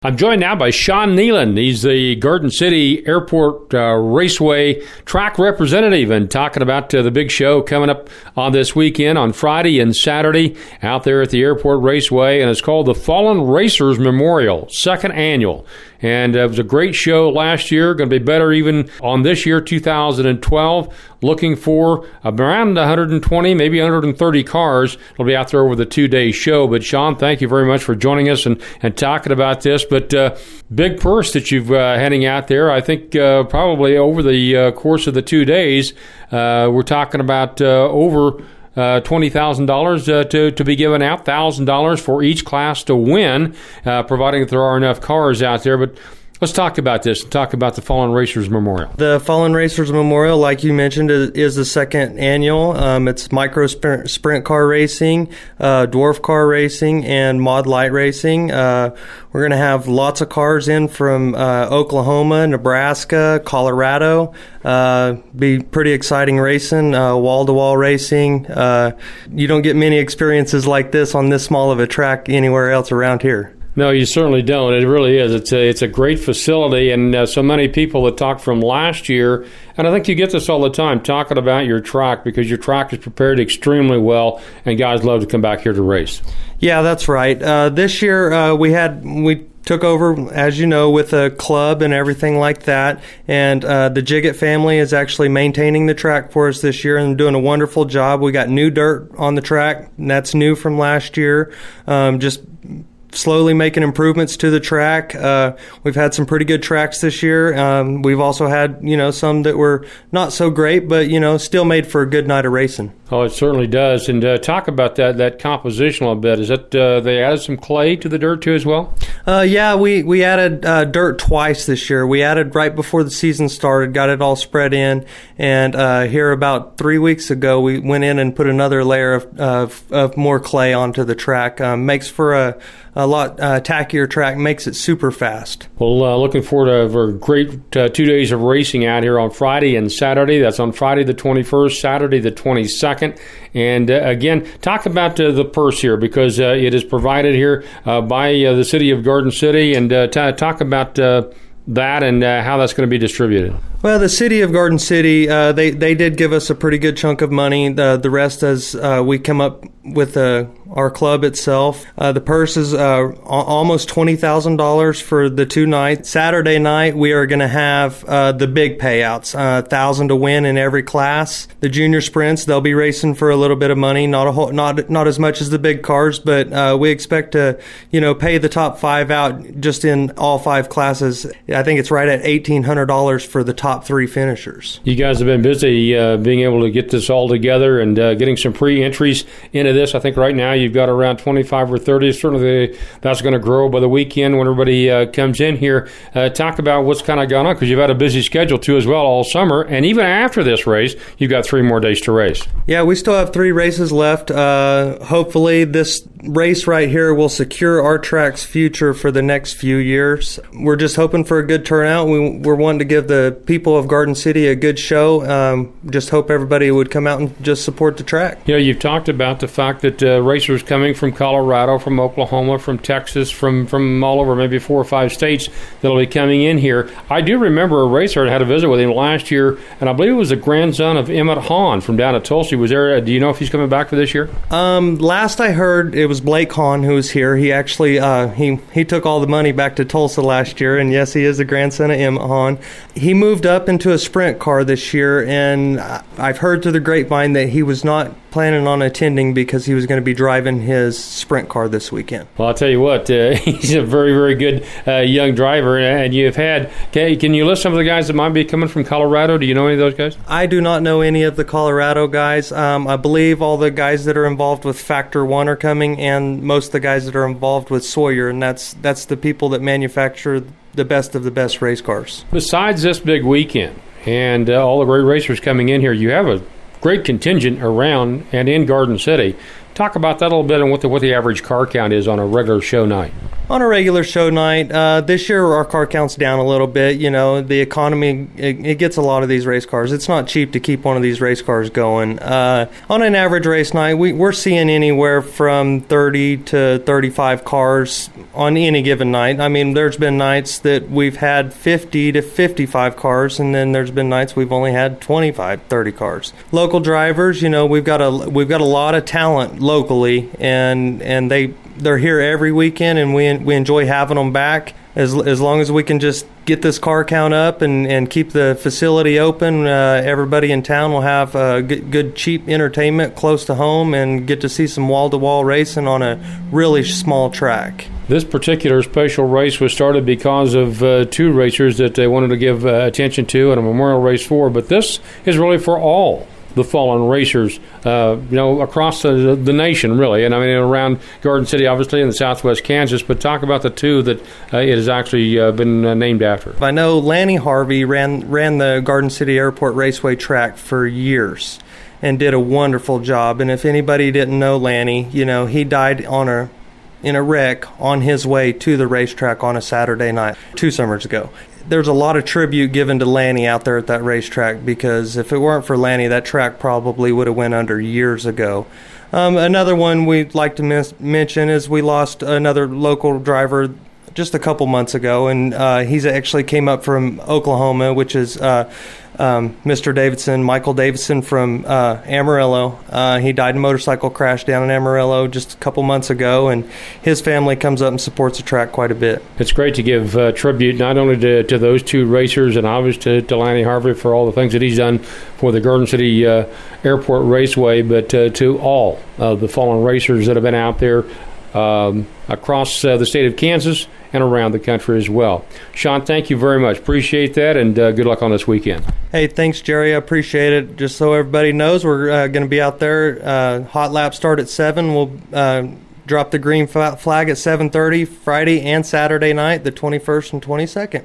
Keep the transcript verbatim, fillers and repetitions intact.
I'm joined now by Sean Nealon. He's the Garden City Airport uh, Raceway track representative and talking about uh, the big show coming up on this weekend on Friday and Saturday out there at the Airport Raceway, and it's called the Fallen Racers Memorial, second annual. And uh, it was a great show last year, going to be better even on this year, two thousand twelve. Looking for around one hundred twenty, maybe one hundred thirty cars. It'll be out there over the two-day show. But, Sean, thank you very much for joining us and, and talking about this. But uh, big purse that you've uh, heading out there. I think uh, probably over the uh, course of the two days, uh, we're talking about uh, over Uh, twenty thousand dollars uh, to, to be given out, one thousand dollars for each class to win, uh, providing that there are enough cars out there. But let's talk about this, talk about the Fallen Racers Memorial. The Fallen Racers Memorial, like you mentioned, is, is the second annual. Um, it's micro sprint, sprint car racing, uh, dwarf car racing, and mod light racing. Uh, we're going to have lots of cars in from uh, Oklahoma, Nebraska, Colorado. Uh, be pretty exciting racing, uh, wall-to-wall racing. Uh, you don't get many experiences like this on this small of a track anywhere else around here. No, you certainly don't. It really is. It's a, it's a great facility, and uh, so many people that talked from last year, and I think you get this all the time, talking about your track, because your track is prepared extremely well, and guys love to come back here to race. Yeah, that's right. Uh, this year uh, we had we took over, as you know, with a club and everything like that, and uh, the Jiggett family is actually maintaining the track for us this year and doing a wonderful job. We got new dirt on the track, and that's new from last year. Um, just slowly making improvements to the track. Uh, we've had some pretty good tracks this year. Um, we've also had, you know, some that were not so great, but, you know, still made for a good night of racing. Oh, it certainly does. And uh, talk about that that composition a little bit. Is that uh, they added some clay to the dirt too as well? Uh, yeah, we, we added uh, dirt twice this year. We added right before the season started, got it all spread in, and uh, here about three weeks ago we went in and put another layer of, of, of more clay onto the track. Um, makes for a a lot uh, tackier track, makes it super fast. Well, uh, looking forward to for a great uh, two days of racing out here on Friday and Saturday. That's on Friday the twenty-first, Saturday the twenty-second. And uh, again, talk about uh, the purse here, because uh, it is provided here uh, by uh, the city of Garden City, and uh, t- talk about uh, that and uh, how that's going to be distributed. Well, the city of Garden City, uh, they, they did give us a pretty good chunk of money. The, the rest as uh, we come up with uh, our club itself. Uh, the purse is uh, almost twenty thousand dollars for the two nights. Saturday night, we are going to have uh, the big payouts, uh, one thousand dollars to win in every class. The junior sprints, they'll be racing for a little bit of money, not a whole, not not as much as the big cars, but uh, we expect to, you know, pay the top five out just in all five classes. I think it's right at eighteen hundred dollars for the top three finishers. You guys have been busy uh, being able to get this all together and uh, getting some pre-entries into this. I think right now you've got around twenty-five or thirty. Certainly that's going to grow by the weekend when everybody uh, comes in here. Uh, talk about what's kind of gone on, because you've had a busy schedule too as well all summer, and even after this race, you've got three more days to race. Yeah, we still have three races left. Uh, hopefully this race right here will secure our track's future for the next few years. We're just hoping for a good turnout. We, we're wanting to give the people of Garden City a good show. Um, just hope everybody would come out and just support the track. Yeah, you've talked about the fact that uh, racers coming from Colorado, from Oklahoma, from Texas, from, from all over, maybe four or five states that'll be coming in here. I do remember a racer I had a visit with him last year, and I believe it was the grandson of Emmett Hahn from down at Tulsa. Was there? Uh, do you know if he's coming back for this year? Um, last I heard, it was Blake Hahn who was here. He actually uh, he he took all the money back to Tulsa last year, and yes, he is the grandson of Emmett Hahn. He moved up into a sprint car this year, and I've heard through the grapevine that he was not planning on attending because he was going to be driving his sprint car this weekend. Well, I'll tell you what, uh, he's a very, very good uh, young driver, and you've had, can, can you list some of the guys that might be coming from Colorado? Do you know any of those guys? I do not know any of the Colorado guys. Um, I believe all the guys that are involved with Factor One are coming, and most of the guys that are involved with Sawyer, and that's that's the people that manufacture the best of the best race cars. Besides this big weekend and uh, all the great racers coming in here, you have a great contingent around and in Garden City. Talk about that a little bit and what the, what the average car count is on a regular show night. On a regular show night, uh, this year our car count's down a little bit. You know, the economy, it, it gets a lot of these race cars. It's not cheap to keep one of these race cars going. Uh, on an average race night, we, we're seeing anywhere from thirty to thirty-five cars on any given night. I mean, there's been nights that we've had fifty to fifty-five cars, and then there's been nights we've only had twenty-five, thirty cars. Local drivers, you know, we've got a we've got a lot of talent locally, and and they they're here every weekend, and we we enjoy having them back. As as long as we can just get this car count up and, and keep the facility open, uh, everybody in town will have uh, good, good, cheap entertainment close to home and get to see some wall-to-wall racing on a really small track. This particular special race was started because of uh, two racers that they wanted to give uh, attention to and a memorial race for, but this is really for all the fallen racers, uh, you know, across the, the nation, really. And I mean, around Garden City, obviously, in the southwest Kansas. But talk about the two that uh, it has actually uh, been uh, named after. I know Lanny Harvey ran ran the Garden City Airport Raceway track for years and did a wonderful job. And if anybody didn't know Lanny, you know, he died on a in a wreck on his way to the racetrack on a Saturday night two summers ago. There's a lot of tribute given to Lanny out there at that racetrack, because if it weren't for Lanny, that track probably would have went under years ago. Um, another one we'd like to mis- mention is we lost another local driver just a couple months ago, and uh, he's actually came up from Oklahoma, which is uh, um, Mister Davidson, Michael Davidson from uh, Amarillo. Uh, he died in a motorcycle crash down in Amarillo just a couple months ago, and his family comes up and supports the track quite a bit. It's great to give uh, tribute not only to, to those two racers and obviously to, to Lanny Harvey for all the things that he's done for the Garden City uh, Airport Raceway, but uh, to all of the fallen racers that have been out there um, across uh, the state of Kansas and around the country as well. Sean, thank you very much. Appreciate that, and uh, good luck on this weekend. Hey, thanks, Jerry. I appreciate it. Just so everybody knows, we're uh, going to be out there. Uh, hot lap start at seven. We'll uh, drop the green flag at seven thirty Friday and Saturday night, the twenty-first and twenty-second.